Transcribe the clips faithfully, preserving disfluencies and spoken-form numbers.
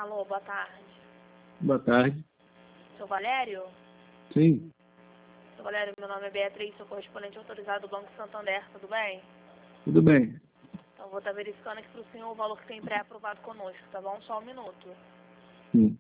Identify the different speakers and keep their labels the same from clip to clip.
Speaker 1: Alô, boa tarde.
Speaker 2: Boa tarde.
Speaker 1: Seu Valério?
Speaker 2: Sim.
Speaker 1: Seu Valério, meu nome é Beatriz, sou correspondente autorizado do Banco Santander, tudo bem?
Speaker 2: Tudo bem.
Speaker 1: Então vou estar verificando aqui para o senhor o valor que tem pré-aprovado conosco, tá bom? Só um minuto.
Speaker 2: Sim.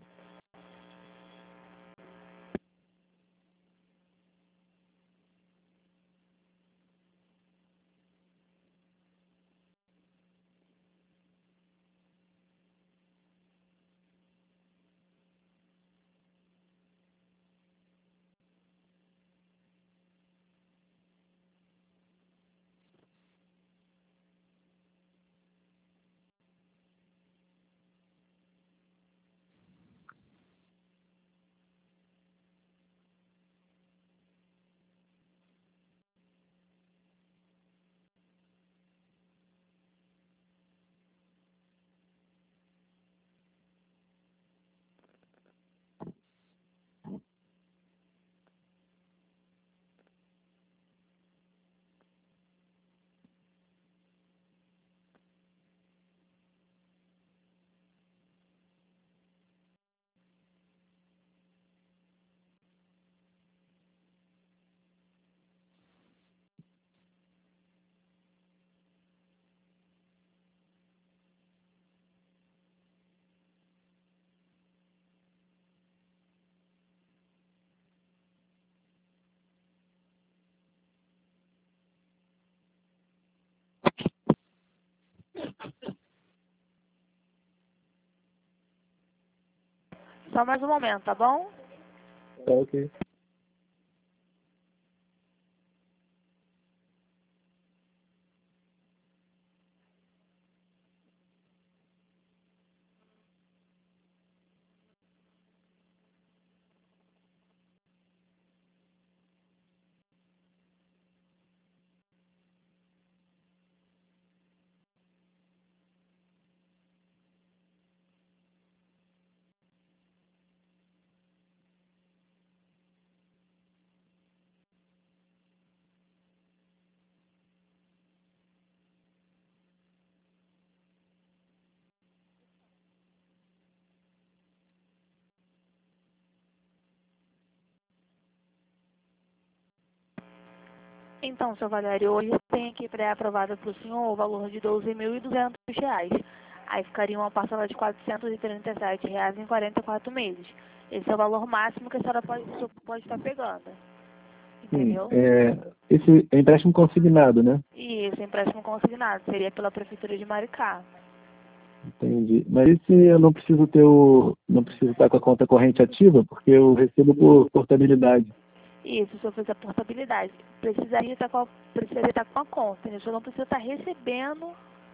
Speaker 1: Só mais um momento, tá bom?
Speaker 2: Tá ok.
Speaker 1: Então, seu Valério, hoje tem aqui pré-aprovado para o senhor o valor de doze mil e duzentos reais. Aí ficaria uma parcela de quatrocentos e trinta e sete reais em quarenta e quatro meses. Esse é o valor máximo que a senhora pode, o senhor pode estar pegando.
Speaker 2: Sim.
Speaker 1: Entendeu?
Speaker 2: É, esse é empréstimo consignado, né?
Speaker 1: E esse empréstimo consignado seria pela Prefeitura de Maricá.
Speaker 2: Entendi. Mas e se eu não preciso ter o. Não preciso estar com a conta corrente ativa, porque eu recebo por portabilidade.
Speaker 1: Isso, se o senhor fizer a portabilidade, precisaria estar com a, precisaria estar com a conta, entendeu? O senhor não precisa estar recebendo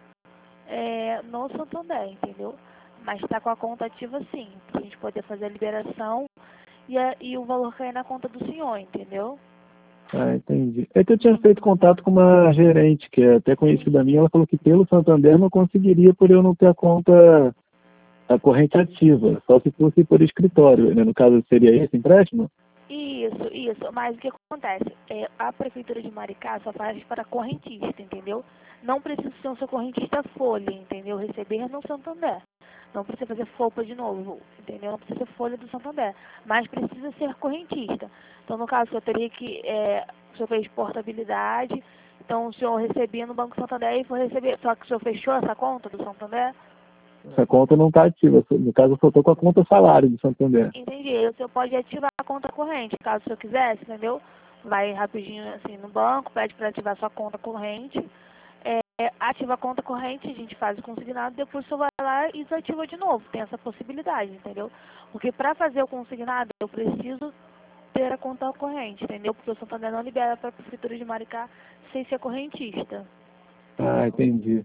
Speaker 1: é, no Santander, entendeu? Mas está com a conta ativa sim, para a gente poder fazer a liberação e, a, e o valor cair na conta do senhor, entendeu?
Speaker 2: Ah, entendi. É que eu tinha feito contato com uma gerente, que é até conhecida minha, ela falou que pelo Santander não conseguiria por eu não ter a conta, a corrente ativa, só se fosse por escritório, né? No caso, seria esse empréstimo?
Speaker 1: Isso, isso. Mas o que acontece? É, a Prefeitura de Maricá só faz para correntista, entendeu? Não precisa ser um seu correntista folha, entendeu? Receber no Santander. Não precisa fazer folpa de novo, entendeu? Não precisa ser folha do Santander. Mas precisa ser correntista. Então, no caso, eu teria que... É, o senhor fez portabilidade, então o senhor recebia no Banco Santander e foi receber... Só que o senhor fechou essa conta do Santander?
Speaker 2: Essa conta não está ativa. No caso, eu só estou com a conta salário do Santander.
Speaker 1: Entendi. Aí o senhor pode ativar a conta corrente, caso o senhor quisesse, entendeu? Vai rapidinho assim no banco, pede para ativar sua conta corrente. É, ativa a conta corrente, a gente faz o consignado, depois o senhor vai lá e desativa de novo. Tem essa possibilidade, entendeu? Porque para fazer o consignado, eu preciso ter a conta corrente, entendeu? Porque o Santander não libera para a Prefeitura de Maricá sem ser correntista.
Speaker 2: Ah, entendi.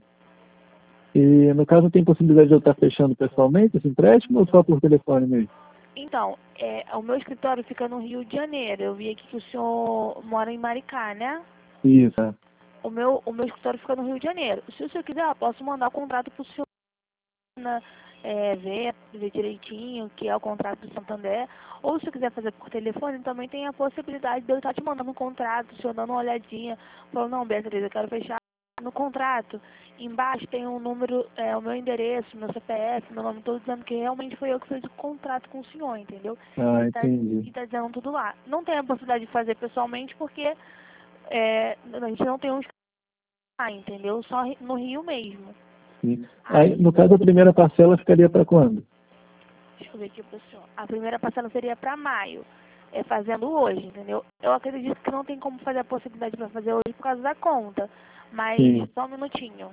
Speaker 2: E, no caso, tem possibilidade de eu estar fechando pessoalmente esse empréstimo ou só por telefone mesmo?
Speaker 1: Então, é, o meu escritório fica no Rio de Janeiro. Eu vi aqui que o senhor mora em Maricá, né?
Speaker 2: Isso. É.
Speaker 1: O meu, o meu escritório fica no Rio de Janeiro. Se o senhor quiser, eu posso mandar o contrato para o senhor né, é, ver, ver direitinho que é o contrato do Santander. Ou se quiser fazer por telefone, também tem a possibilidade de eu estar te mandando um contrato, o senhor dando uma olhadinha. Falando, não, Beatriz, eu quero fechar no contrato, embaixo tem um número, é, o meu endereço, meu C P F, meu nome todo, dizendo que realmente foi eu que fiz o contrato com o senhor, entendeu?
Speaker 2: Ah,
Speaker 1: E tá,
Speaker 2: entendi.
Speaker 1: e tá dizendo tudo lá. Não tem a possibilidade de fazer pessoalmente porque é, a gente não tem um lá, entendeu? Só no Rio mesmo.
Speaker 2: Sim. Aí, no caso, a primeira parcela ficaria para quando?
Speaker 1: Deixa eu ver aqui pro senhor. A primeira parcela seria para maio, é, fazendo hoje, entendeu? Eu acredito que não tem como fazer a possibilidade para fazer hoje por causa da conta, mas
Speaker 2: Sim.
Speaker 1: só um minutinho.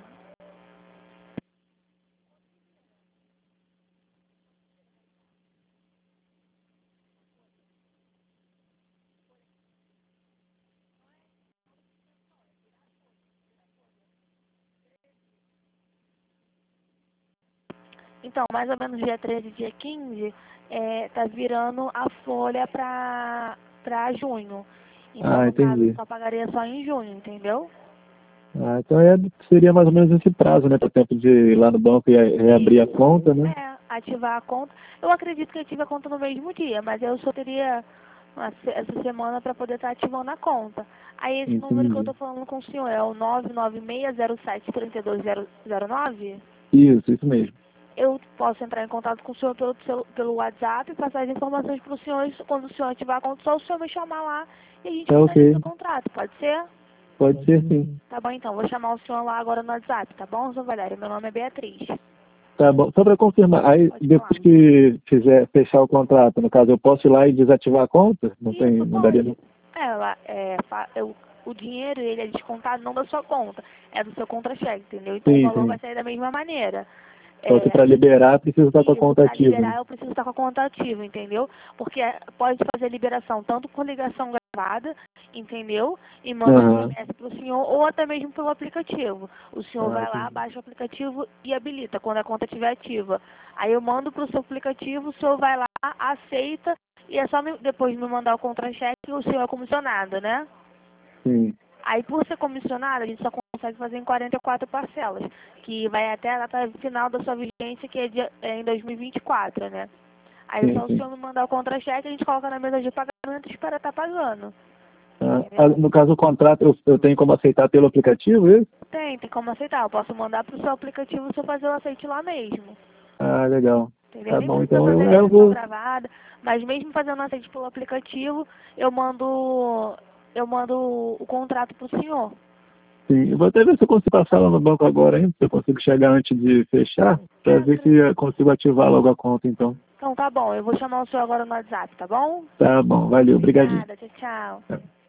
Speaker 1: Então, mais ou menos dia treze, dia quinze, é, tá virando a folha para para junho. Então,
Speaker 2: Ah,
Speaker 1: no caso,
Speaker 2: entendi.
Speaker 1: só pagaria só em junho, entendeu?
Speaker 2: Ah, então é, seria mais ou menos esse prazo, né? Para o tempo de ir lá no banco e a- reabrir a conta, né?
Speaker 1: É, ativar a conta. Eu acredito que ative a conta no mesmo dia, mas eu só teria uma se- essa semana para poder estar ativando a conta. Aí esse número que eu
Speaker 2: Entendi.
Speaker 1: estou falando com o senhor é o nove nove seis zero sete três dois zero zero nove?
Speaker 2: Isso, isso mesmo.
Speaker 1: Eu posso entrar em contato com o senhor pelo, celu- pelo WhatsApp e passar as informações para o senhor. E quando o senhor ativar a conta, só o senhor me chamar lá e a gente
Speaker 2: Tá
Speaker 1: finaliza
Speaker 2: ok.
Speaker 1: o contrato, pode ser?
Speaker 2: Pode ser sim.
Speaker 1: Tá bom então, vou chamar o senhor lá agora no WhatsApp, tá bom, senhor Valério? Meu nome é Beatriz.
Speaker 2: Tá bom. Só para confirmar, aí
Speaker 1: Pode falar.
Speaker 2: depois que fizer fechar o contrato, no caso, eu posso ir lá e desativar a conta? Não tem,
Speaker 1: Isso
Speaker 2: não daria
Speaker 1: pode.
Speaker 2: não?
Speaker 1: É, lá, é, fa- eu- o dinheiro ele é descontado não da sua conta, é do seu contra-cheque, entendeu? Então o
Speaker 2: Sim,
Speaker 1: valor vai
Speaker 2: sim.
Speaker 1: sair da mesma maneira.
Speaker 2: Só que
Speaker 1: É,
Speaker 2: para liberar precisa estar com a
Speaker 1: isso,
Speaker 2: conta
Speaker 1: para
Speaker 2: ativa, né?
Speaker 1: liberar eu preciso estar com a conta ativa, entendeu? Porque é, pode fazer liberação tanto por ligação gravada, entendeu? E manda um
Speaker 2: Aham.
Speaker 1: S M S para o senhor, ou até mesmo pelo aplicativo. O senhor
Speaker 2: Ah,
Speaker 1: vai lá,
Speaker 2: entendi.
Speaker 1: baixa o aplicativo e habilita quando a conta estiver ativa. Aí eu mando para o seu aplicativo, o senhor vai lá, aceita, e é só me- depois me mandar o contra-cheque e o senhor é comissionado, né?
Speaker 2: Sim,
Speaker 1: Aí, por ser comissionado, a gente só consegue fazer em quarenta e quatro parcelas, que vai até a data final da sua vigência, que é, dia- é em dois mil e vinte e quatro, né? Aí,
Speaker 2: sim,
Speaker 1: só o
Speaker 2: sim.
Speaker 1: senhor me mandar o contra-cheque, a gente coloca na mesa de pagamento e espera estar pagando.
Speaker 2: Ah, ah,
Speaker 1: Entendeu?
Speaker 2: no caso, o contrato eu, eu tenho como aceitar pelo aplicativo, isso?
Speaker 1: Tem, tem como aceitar. Eu posso mandar para o seu aplicativo, o senhor fazer o aceite lá mesmo.
Speaker 2: Ah, legal.
Speaker 1: Entendeu?
Speaker 2: Tá
Speaker 1: Nem
Speaker 2: bom,
Speaker 1: precisa
Speaker 2: então
Speaker 1: fazer
Speaker 2: eu,
Speaker 1: a
Speaker 2: eu
Speaker 1: ligação
Speaker 2: vou.
Speaker 1: gravada, mas mesmo fazendo aceite pelo aplicativo, eu mando, eu mando o contrato para o senhor.
Speaker 2: Sim, eu vou até ver se eu consigo passar lá no banco agora, hein? Se eu consigo chegar antes de fechar, para
Speaker 1: Ah,
Speaker 2: ver se
Speaker 1: tranquilo.
Speaker 2: eu consigo ativar logo a conta, então.
Speaker 1: Então tá bom, eu vou chamar o senhor agora no WhatsApp, tá bom?
Speaker 2: Tá bom, valeu, obrigadinho.
Speaker 1: Obrigada, tchau, tchau.
Speaker 2: Tá.